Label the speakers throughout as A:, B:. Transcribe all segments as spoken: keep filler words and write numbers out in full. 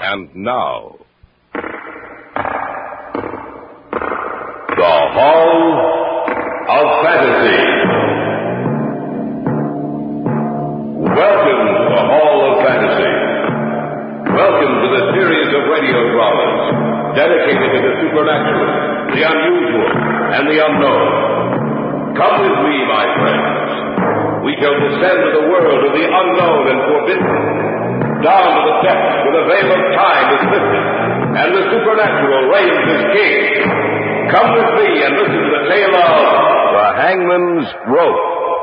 A: And now, the Hall of Fantasy. Welcome to the Hall of Fantasy. Welcome to the series of radio dramas dedicated to the supernatural, the unusual, and the unknown. Come with me, my friends. We shall descend to the world of the unknown and forbidden, down to the depths where the veil of time is lifted, and the supernatural reigns as king. Come with me and listen to the tale of The Hangman's Rope.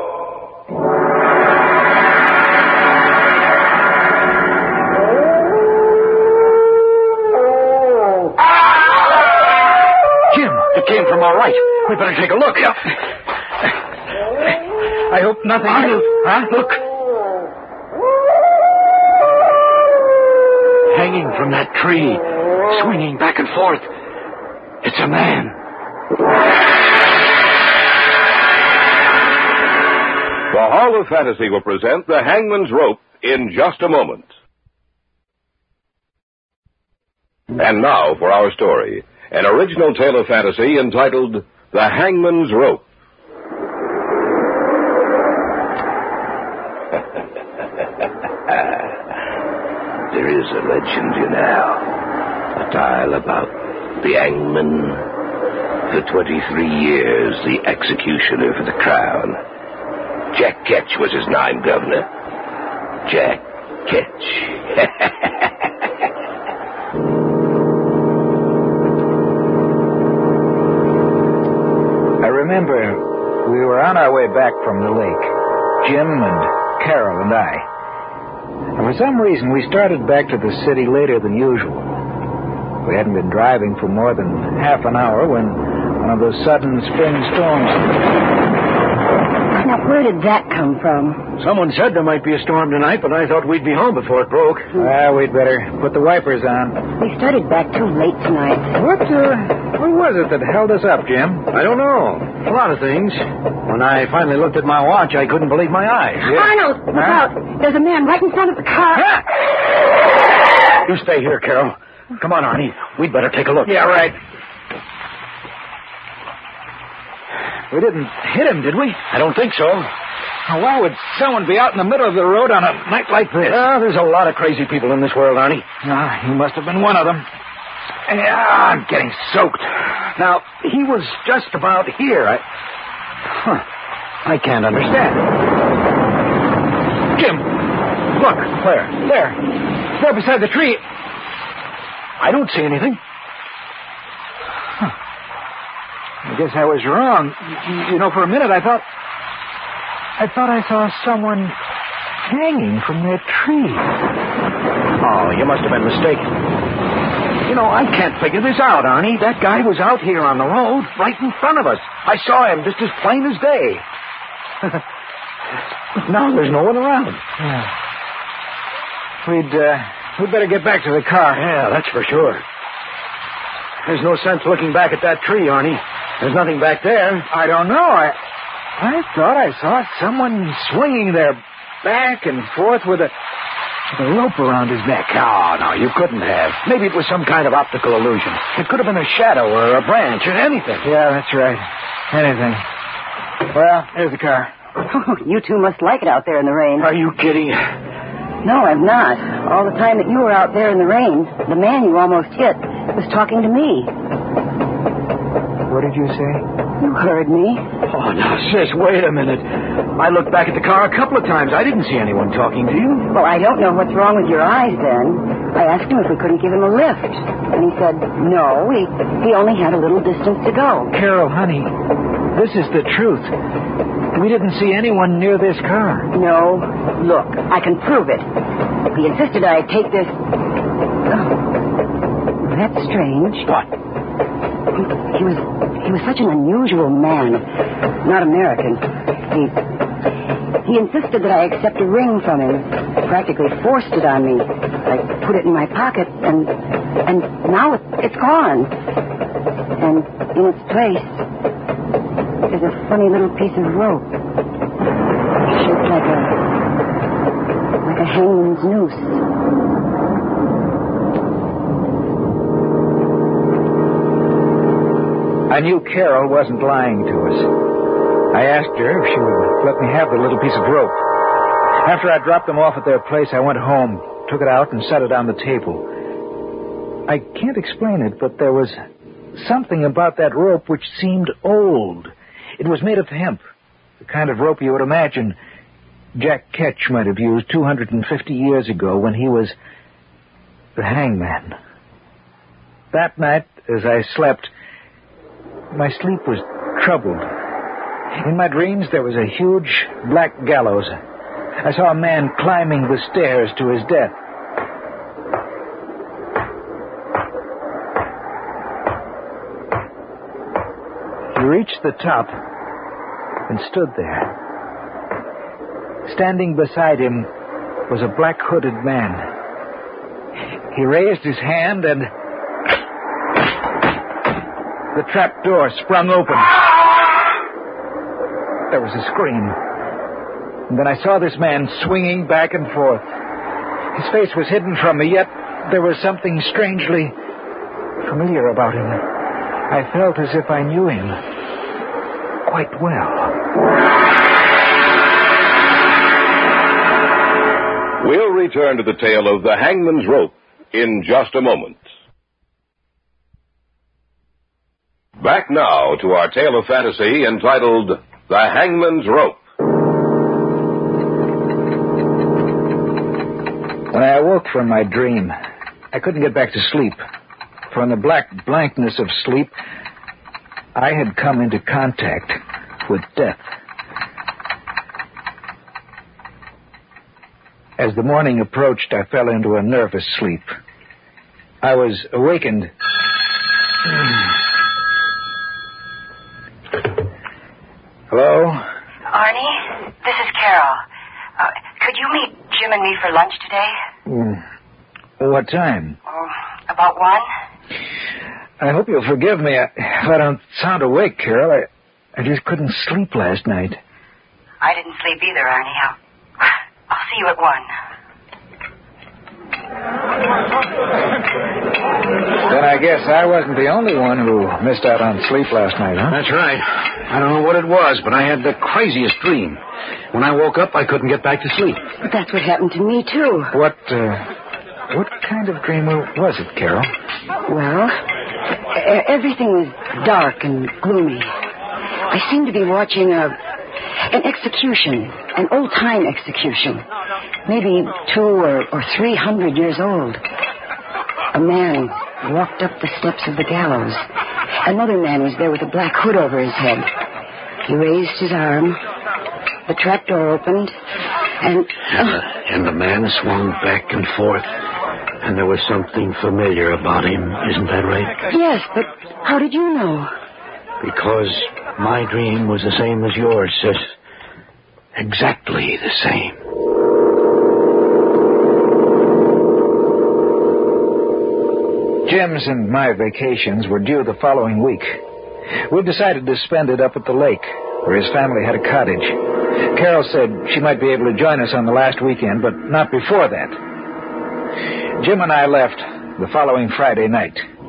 B: Jim, it came from our right. We better take a look. Yeah. I hope nothing...
C: Arnold.
B: Huh? Look. Hanging from that tree, swinging back and forth. It's a man.
A: The Hall of Fantasy will present The Hangman's Rope in just a moment. And now for our story, an original tale of fantasy entitled The Hangman's Rope.
D: There is a legend, you know, a tale about the hangman. For twenty-three years, the executioner for the crown. Jack Ketch was his name, Governor. Jack Ketch.
C: I remember we were on our way back from the lake, Jim and Carol and I. And for some reason, we started back to the city later than usual. We hadn't been driving for more than half an hour when one of those sudden spring storms...
E: Now, where did that come from?
B: Someone said there might be a storm tonight, but I thought we'd be home before it broke.
C: Well, we'd better put the wipers on.
E: We started back too late tonight.
C: What, uh, what was it that held us up, Jim?
B: I don't know. A lot of things. When I finally looked at my watch, I couldn't believe my eyes.
E: Yeah. Arnold, look
C: huh?
E: out. There's a man right in front of the car.
B: Ah! You stay here, Carol. Come on, Arnie. We'd better take a look.
C: Yeah, right. We didn't hit him, did we?
B: I don't think so.
C: Now, why would someone be out in the middle of the road on a night like this?
B: Well, there's a lot of crazy people in this world, Arnie.
C: Ah, he must have been one of them. Yeah, I'm getting soaked.
B: Now, he was just about here. I... Huh. I can't understand.
C: Jim, look.
B: Where?
C: There. There beside the tree.
B: I don't see anything.
C: Huh. I guess I was wrong. You, you know, for a minute I thought... I thought I saw someone hanging from that tree.
B: Oh, you must have been mistaken. You know, I can't figure this out, Arnie. That guy was out here on the road, right in front of us. I saw him just as plain as day. Now there's no one around.
C: Yeah. We'd, uh, we'd better get back to the car.
B: Yeah, that's for sure. There's no sense looking back at that tree, Arnie. There's nothing back there.
C: I don't know. I, I thought I saw someone swinging their back and forth with a, with a rope around his neck.
B: No, no, you couldn't have. Maybe it was some kind of optical illusion. It could have been a shadow or a branch or anything.
C: Yeah, that's right. Anything. Well, there's the car.
E: Oh, you two must like it out there in the rain.
B: Are you kidding?
E: No, I'm not. All the time that you were out there in the rain, the man you almost hit was talking to me.
C: What did you say?
E: You heard me.
B: Oh, now, sis, wait a minute. I looked back at the car a couple of times. I didn't see anyone talking to you.
E: Well, I don't know what's wrong with your eyes, then. I asked him if we couldn't give him a lift. And he said, no, he, he only had a little distance to go.
C: Carol, honey, this is the truth. We didn't see anyone near this car.
E: No. Look, I can prove it. He insisted I take this... Oh, that's strange.
B: What?
E: He, he was he was such an unusual man. Not American. He he insisted that I accept a ring from him. Practically forced it on me. I put it in my pocket, and and now it, it's gone. And in its place, there's a funny little piece of rope, shaped like a like a hangman's noose.
C: I knew Carol wasn't lying to us. I asked her if she would let me have the little piece of rope. After I dropped them off at their place, I went home, took it out, and set it on the table. I can't explain it, but there was something about that rope which seemed old. It was made of hemp, the kind of rope you would imagine Jack Ketch might have used two hundred fifty years ago when he was the hangman. That night, as I slept, my sleep was troubled. In my dreams, there was a huge black gallows. I saw a man climbing the stairs to his death. He reached the top and stood there. Standing beside him was a black-hooded man. He raised his hand and the trap door sprung open. There was a scream. And then I saw this man swinging back and forth. His face was hidden from me, yet there was something strangely familiar about him. I felt as if I knew him quite well.
A: We'll return to the tale of the Hangman's Rope in just a moment. Back now to our tale of fantasy entitled The Hangman's Rope.
C: When I awoke from my dream, I couldn't get back to sleep. For in the black blankness of sleep, I had come into contact with death. As the morning approached, I fell into a nervous sleep. I was awakened. Hello?
E: Arnie, this is Carol. Uh, could you meet Jim and me for lunch today?
C: Mm. What time?
E: Oh, about one.
C: I hope you'll forgive me if I don't sound awake, Carol. I, I just couldn't sleep last night.
E: I didn't sleep either, Arnie. I'll, I'll see you at one.
C: Then I guess I wasn't the only one who missed out on sleep last night, huh?
B: That's right. I don't know what it was, but I had the craziest dream. When I woke up, I couldn't get back to sleep.
E: But that's what happened to me, too.
C: What, uh, what kind of dream was it, Carol?
E: Well, e- everything was dark and gloomy. I seemed to be watching a, an execution, an old-time execution, maybe two or, or three hundred years old. A man walked up the steps of the gallows. Another man was there with a black hood over his head. He raised his arm. The trapdoor opened, and...
B: And the, and the man swung back and forth, and there was something familiar about him. Isn't that right?
E: Yes, but how did you know?
B: Because my dream was the same as yours, sis. Exactly the same.
C: Jim's and my vacations were due the following week. We decided to spend it up at the lake, where his family had a cottage. Carol said she might be able to join us on the last weekend, but not before that. Jim and I left the following Friday night.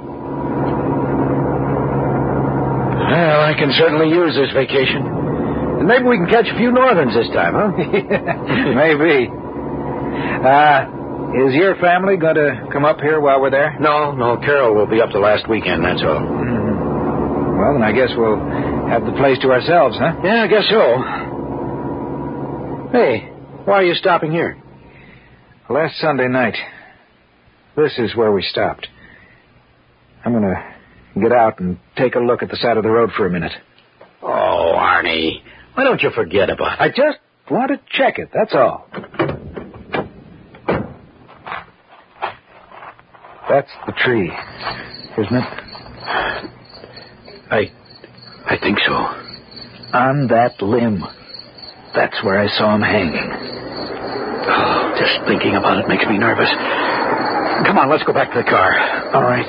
B: Well, I can certainly use this vacation. And maybe we can catch a few northerns this time, huh?
C: Maybe. Uh... Is your family going to come up here while we're there?
B: No, no. Carol will be up the last weekend, that's all.
C: Mm-hmm. Well, then I guess we'll have the place to ourselves, huh?
B: Yeah, I guess so. Hey, why are you stopping here?
C: Last Sunday night, this is where we stopped. I'm going to get out and take a look at the side of the road for a minute.
B: Oh, Arnie, why don't you forget about it?
C: I just want to check it, that's all. That's the tree, isn't it?
B: I... I think so.
C: On that limb. That's where I saw him hanging.
B: Oh, just thinking about it makes me nervous. Come on, let's go back to the car.
C: All right.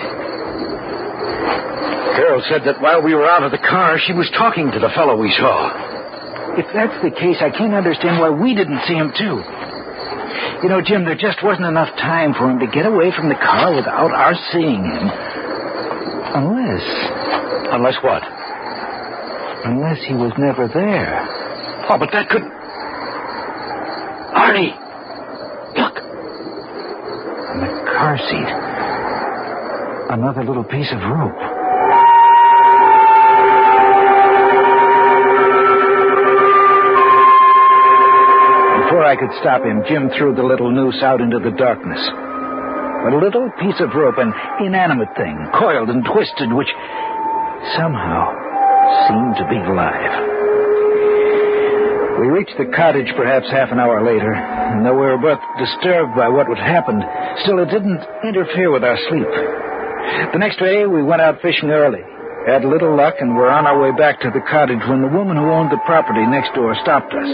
B: Carol said that while we were out of the car, she was talking to the fellow we saw.
C: If that's the case, I can't understand why we didn't see him, too. You know, Jim, there just wasn't enough time for him to get away from the car without our seeing him. Unless...
B: Unless what?
C: Unless he was never there.
B: Oh, but that could... Arnie! Look!
C: In the car seat. Another little piece of rope. Before I could stop him, Jim threw the little noose out into the darkness. A little piece of rope, an inanimate thing, coiled and twisted, which somehow seemed to be alive. We reached the cottage perhaps half an hour later, and though we were both disturbed by what had happened, still it didn't interfere with our sleep. The next day, we went out fishing early, had little luck, and were on our way back to the cottage when the woman who owned the property next door stopped us.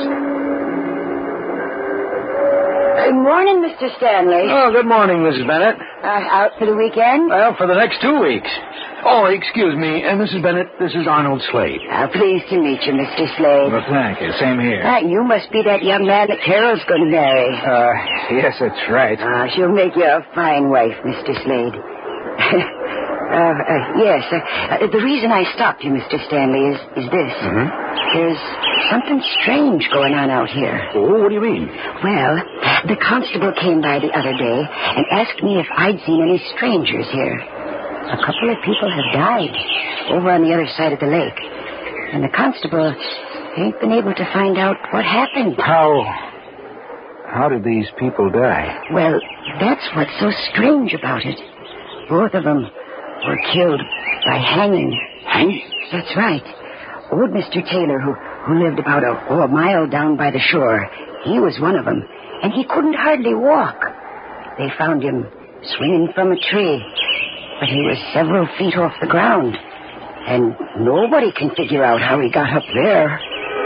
E: Good morning, Mister Stanley.
B: Oh, good morning, Missus Bennett.
E: Uh, out for the weekend?
B: Well, for the next two weeks. Oh, excuse me, uh, Missus Bennett, this is Arnold Slade.
E: Uh, pleased to meet you, Mister Slade.
C: Well, thank you. Same here.
E: Uh, you must be that young man that Carol's going to marry.
C: Uh, yes, that's right.
E: Uh, she'll make you a fine wife, Mister Slade. uh, uh, yes, uh, uh, the reason I stopped you, Mister Stanley, is, is this.
B: Mm-hmm.
E: There's something strange going on out here.
B: Oh, what do you mean?
E: Well, the constable came by the other day and asked me if I'd seen any strangers here. A couple of people have died over on the other side of the lake. And the constable ain't been able to find out what happened.
C: How... How did these people die?
E: Well, that's what's so strange about it. Both of them were killed by hanging.
B: Hanging?
E: That's right. Old Mister Taylor, who, who lived about a, oh, a mile down by the shore, he was one of them, and he couldn't hardly walk. They found him swinging from a tree, but he was several feet off the ground, and nobody can figure out how he got up there.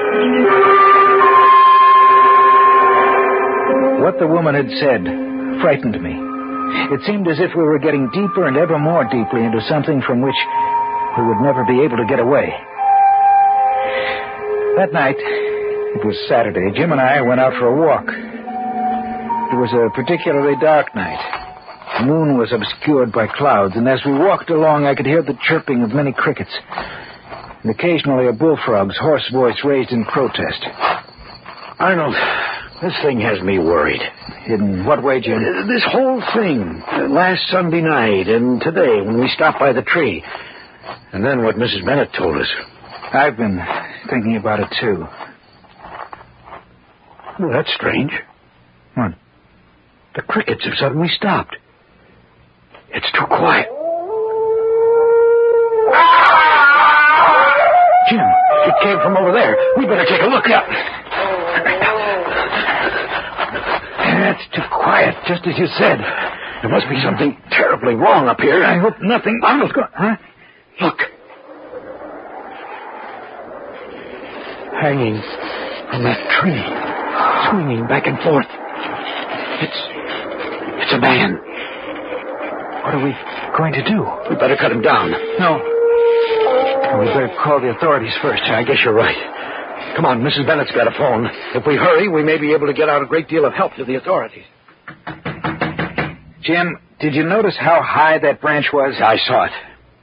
C: What the woman had said frightened me. It seemed as if we were getting deeper and ever more deeply into something from which we would never be able to get away. That night, it was Saturday, Jim and I went out for a walk. It was a particularly dark night. The moon was obscured by clouds, and as we walked along, I could hear the chirping of many crickets, and occasionally a bullfrog's hoarse voice raised in protest.
B: Arnold, this thing has me worried.
C: In what way, Jim?
B: Uh, this whole thing. Uh, last Sunday night and today when we stopped by the tree. And then what Missus Bennett told us.
C: I've been thinking about it, too.
B: Well, that's strange.
C: What?
B: The crickets have suddenly stopped. It's too quiet. Jim, it came from over there. We better take a look. Yeah. That's too quiet, just as you said. There must be something terribly wrong up here.
C: I hope nothing...
B: Arnold, go... Huh? Look. Hanging from that tree, swinging back and forth. It's... It's a man.
C: What are we going to do?
B: We better cut him down.
C: No. We better call the authorities first.
B: I guess you're right. Come on, Missus Bennett's got a phone. If we hurry, we may be able to get out a great deal of help to the authorities.
C: Jim, did you notice how high that branch was?
B: I saw it.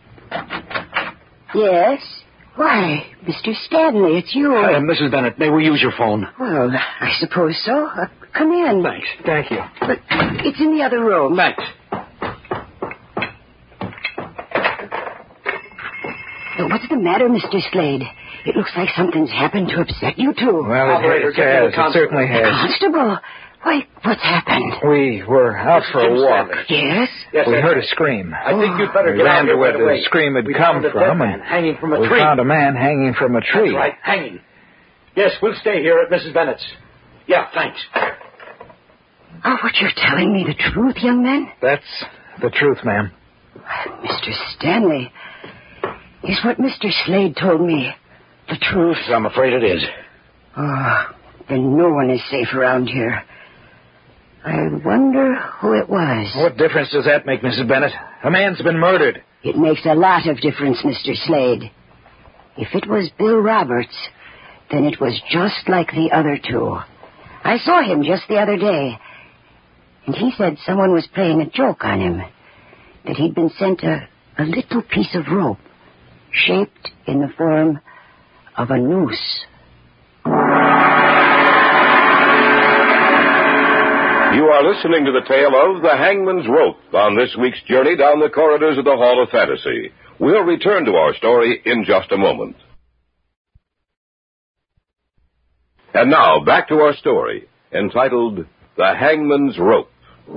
E: Yes? Why, Mister Stanley, it's you.
B: Uh, Missus Bennett, may we use your phone?
E: Well, I suppose so. Uh, come in.
B: Thanks. Thank you.
E: But it's in the other room.
B: Thanks.
E: Uh, what's the matter, Mister Slade? It looks like something's happened to upset you two.
C: Well, it
B: Operator,
C: has.
B: get me the
C: It certainly has.
E: Constable? Why, what's happened?
C: We were out for a walk.
E: Yes?
B: Yes,
C: We
B: that's
C: heard
B: right.
C: a scream.
B: I think you'd better
C: We
B: get
C: ran
B: out
C: to
B: here
C: where
B: right
C: the
B: away.
C: scream had
B: We
C: come
B: found a
C: from,
B: dead
C: and
B: man hanging from a
C: we
B: tree.
C: found a man hanging from a tree.
B: That's right, hanging. Yes, we'll stay here at Missus Bennett's. Yeah, thanks.
E: Oh, what you're telling me the truth, young man?
C: That's the truth, ma'am.
E: Mister Stanley, is what Mister Slade told me the truth?
B: I'm afraid it is.
E: Oh, then no one is safe around here. I wonder who it was.
C: What difference does that make, Missus Bennett? A man's been murdered.
E: It makes a lot of difference, Mister Slade. If it was Bill Roberts, then it was just like the other two. I saw him just the other day, and he said someone was playing a joke on him, that he'd been sent a, a little piece of rope shaped in the form of a noose.
A: You are listening to the tale of The Hangman's Rope on this week's journey down the corridors of the Hall of Fantasy. We'll return to our story in just a moment. And now, back to our story, entitled The Hangman's Rope.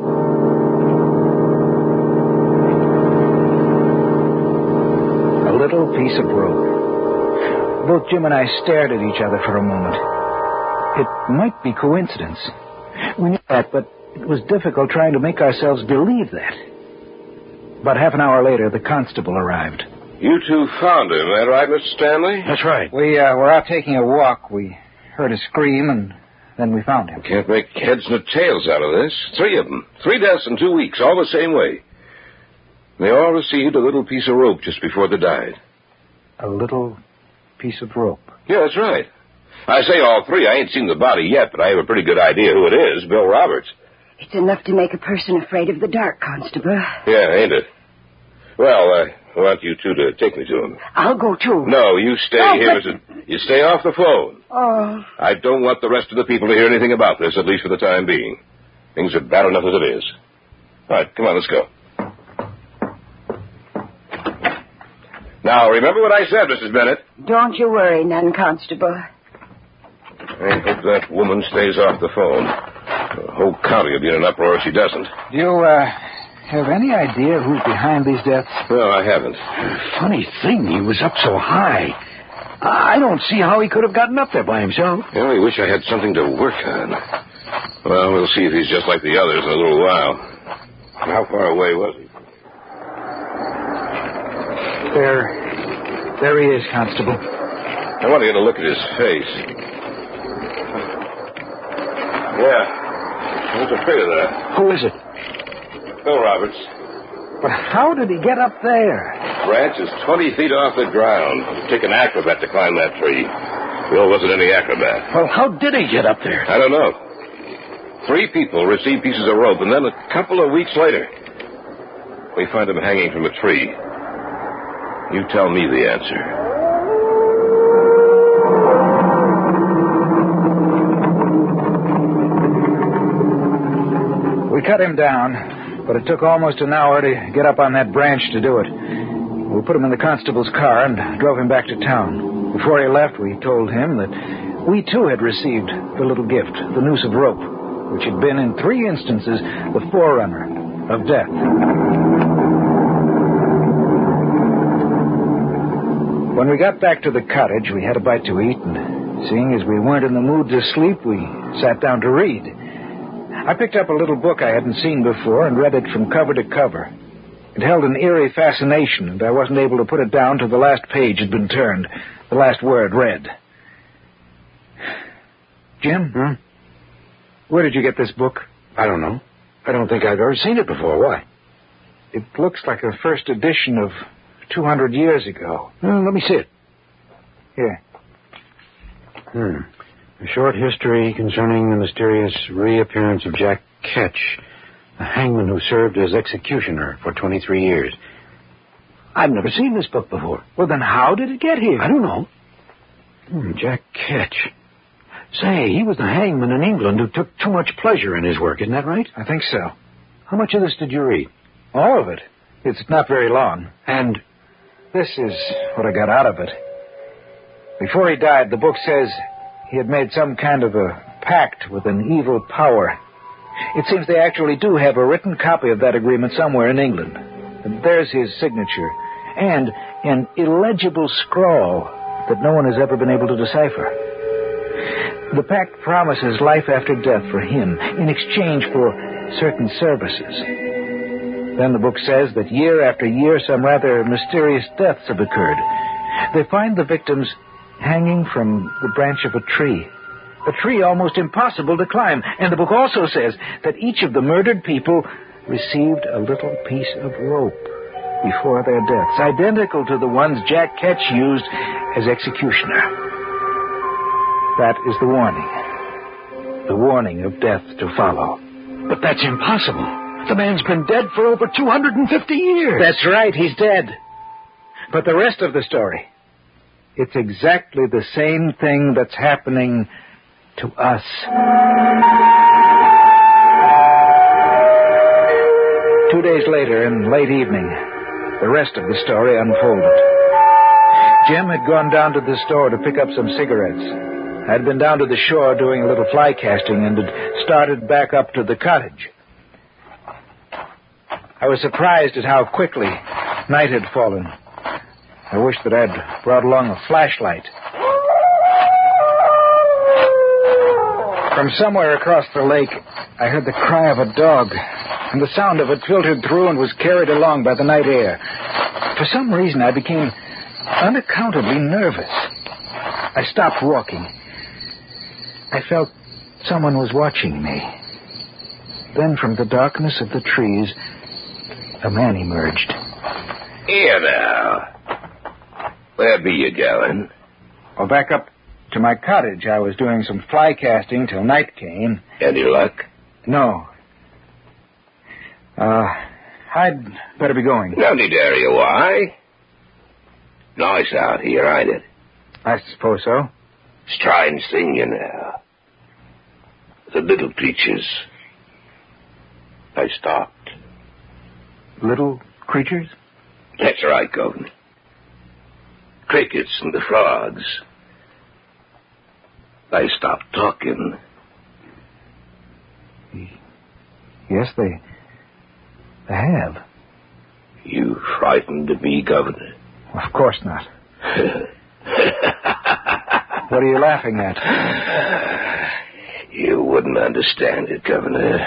C: A little piece of rope. Both Jim and I stared at each other for a moment. It might be coincidence. We knew that, but it was difficult trying to make ourselves believe that. About half an hour later, the constable arrived.
A: You two found him, that right, Mister Stanley?
B: That's right.
C: We uh, were out taking a walk. We heard a scream, and then we found him.
A: Can't make heads nor tails out of this. Three of them. Three deaths in two weeks, all the same way. They all received a little piece of rope just before they died.
C: A little piece of rope.
A: Yeah, that's right. I say all three. I ain't seen the body yet, but I have a pretty good idea who it is, Bill Roberts.
E: It's enough to make a person afraid of the dark, Constable.
A: Yeah, ain't it? Well, uh, I want you two to take me to him.
E: I'll go, too.
A: No, you stay
E: No,
A: here.
E: but...
A: As a, you stay off the phone.
E: Oh.
A: I don't want the rest of the people to hear anything about this, at least for the time being. Things are bad enough as it is. All right, come on, let's go. Now, remember what I said, Missus Bennett.
E: Don't you worry none, Constable.
A: I hope that woman stays off the phone. The whole county will be in an uproar if she doesn't.
C: Do you, uh, have any idea who's behind these deaths?
A: No, I haven't.
B: Funny thing, he was up so high. I don't see how he could have gotten up there by himself.
A: I only wish I had something to work on. Well, we'll see if he's just like the others in a little while. How far away was he?
C: There, there he is, Constable.
A: I want to get a look at his face. Yeah, I was afraid of that.
B: Who is it?
A: Bill Roberts.
C: But how did he get up there?
A: Branch is twenty feet off the ground. It'd take an acrobat to climb that tree. Bill wasn't any acrobat.
B: Well, how did he get up there?
A: I don't know. Three people received pieces of rope, and then a couple of weeks later, we find him hanging from a tree. You tell me the answer.
C: We cut him down, but it took almost an hour to get up on that branch to do it. We put him in the constable's car and drove him back to town. Before he left, we told him that we too had received the little gift, the noose of rope, which had been in three instances the forerunner of death. When we got back to the cottage, we had a bite to eat, and seeing as we weren't in the mood to sleep, we sat down to read. I picked up a little book I hadn't seen before and read it from cover to cover. It held an eerie fascination, and I wasn't able to put it down till the last page had been turned, the last word read. Jim?
B: Hmm?
C: Where did you get this book?
B: I don't know. I don't think I've ever seen it before. Why?
C: It looks like a first edition of two hundred years ago.
B: Well, let me see it.
C: Here.
B: Hmm. A short history concerning the mysterious reappearance of Jack Ketch, a hangman who served as executioner for twenty-three years. I've never seen this book before.
C: Well, then how did it get here?
B: I don't know. Hmm, Jack Ketch. Say, he was the hangman in England who took too much pleasure in his work, isn't that right?
C: I think so.
B: How much of this did you read?
C: All of it. It's not very long.
B: And
C: this is what I got out of it. Before he died, the book says he had made some kind of a pact with an evil power. It seems they actually do have a written copy of that agreement somewhere in England. And there's his signature. And an illegible scrawl that no one has ever been able to decipher. The pact promises life after death for him in exchange for certain services. Then the book says that year after year some rather mysterious deaths have occurred. They find the victims hanging from the branch of a tree. A tree almost impossible to climb. And the book also says that each of the murdered people received a little piece of rope before their deaths, identical to the ones Jack Ketch used as executioner. That is the warning. The warning of death to follow.
B: But that's impossible. The man's been dead for over two hundred fifty years.
C: That's right, he's dead. But the rest of the story, it's exactly the same thing that's happening to us. Two days later, in late evening, the rest of the story unfolded. Jim had gone down to the store to pick up some cigarettes. I'd been down to the shore doing a little fly casting and had started back up to the cottage. I was surprised at how quickly night had fallen. I wished that I'd brought along a flashlight. From somewhere across the lake, I heard the cry of a dog, and the sound of it filtered through and was carried along by the night air. For some reason, I became unaccountably nervous. I stopped walking. I felt someone was watching me. Then from the darkness of the trees, a man emerged.
D: Here now. Where be you going?
C: Well, back up to my cottage. I was doing some fly casting till night came.
D: Any luck?
C: No. Uh, I'd better be going.
D: No need to hurry you. Why? Nice out here, ain't it?
C: I suppose so.
D: Strange thing, you know. The little creatures. They stopped.
C: Little creatures?
D: That's right, Governor. Crickets and the frogs. They stopped talking.
C: Yes, they... they have.
D: You frightened me, Governor?
C: Of course not. What are you laughing at?
D: You wouldn't understand it, Governor.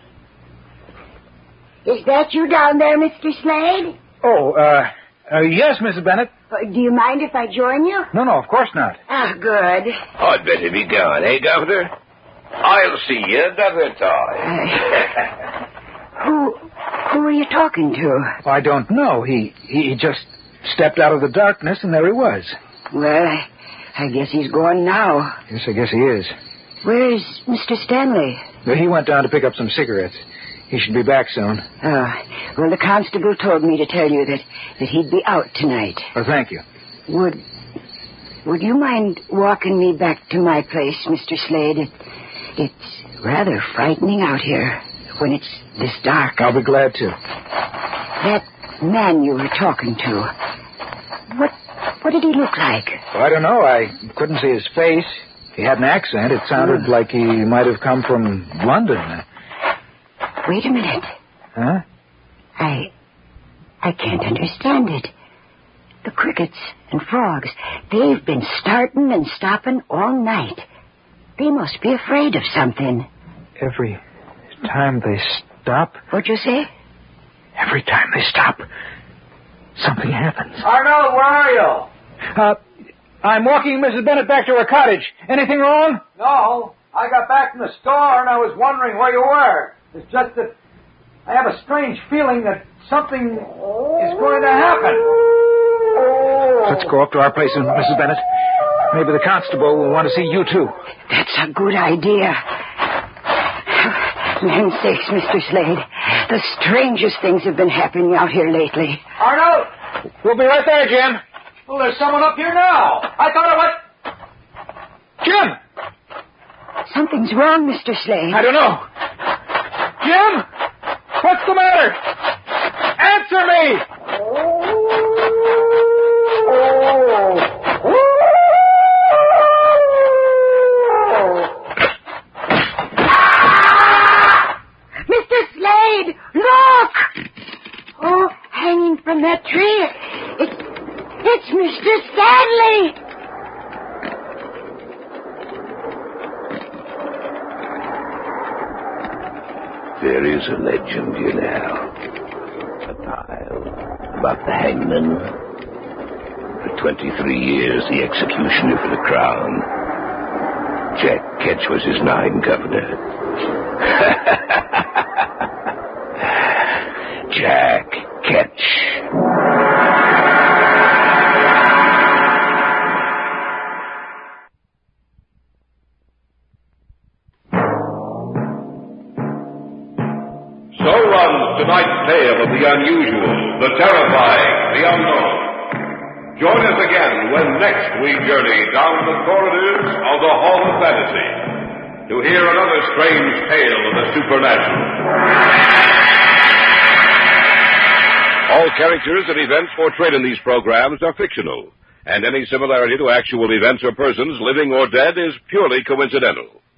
E: Is that you down there, Mister Slade?
C: Oh, uh, uh yes, Missus Bennett.
E: Uh, do you mind if I join you?
C: No, no, of course not.
E: Ah, good.
D: I'd better be gone, eh, Governor? I'll see you another time.
E: Uh, who, who are you talking to?
C: I don't know. He, he just stepped out of the darkness, and there he was.
E: Well, I, I guess he's gone now.
C: Yes, I guess he is.
E: Where's Mister Stanley?
C: Well, he went down to pick up some cigarettes. He should be back soon.
E: Oh, well, the constable told me to tell you that, that he'd be out tonight.
C: Oh, thank you.
E: Would, would you mind walking me back to my place, Mister Slade? It, it's rather frightening out here when it's this dark.
C: I'll be glad to.
E: That man you were talking to, what, what did he look like?
C: Well, I don't know. I couldn't see his face. He had an accent. It sounded
E: oh.
C: like he might have come from London.
E: Wait a minute.
C: Huh?
E: I... I can't understand it. The crickets and frogs, they've been starting and stopping all night. They must be afraid of something.
C: Every time they stop...
E: What'd you say?
C: Every time they stop, something happens.
F: Arnold, where are you?
C: Uh, I'm walking Missus Bennett back to her cottage. Anything wrong?
F: No. I got back from the store and I was wondering where you were. It's just that I have a strange feeling that something is going to happen.
C: Let's go up to our place, Missus Bennett. Maybe the constable will want to see you, too.
E: That's a good idea. Land sakes, Mister Slade. The strangest things have been happening out here lately.
F: Arnold!
C: We'll be right there, Jim.
F: Well, there's someone up here now. I thought I was...
C: Jim!
E: Something's wrong, Mister Slade.
C: I don't know. Jim! What's the matter? Answer me!
E: Mister Slade, look! Oh, hanging from that tree. It, it's Mister Stanley!
D: There is a legend, you know. A tale about the hangman. For twenty-three years, the executioner for the crown. Jack Ketch was his name, Governor. Jack Ketch.
A: Tonight's tale of the unusual, the terrifying, the unknown. Join us again when next we journey down the corridors of the Hall of Fantasy to hear another strange tale of the supernatural. All characters and events portrayed in these programs are fictional, and any similarity to actual events or persons, living or dead, is purely coincidental.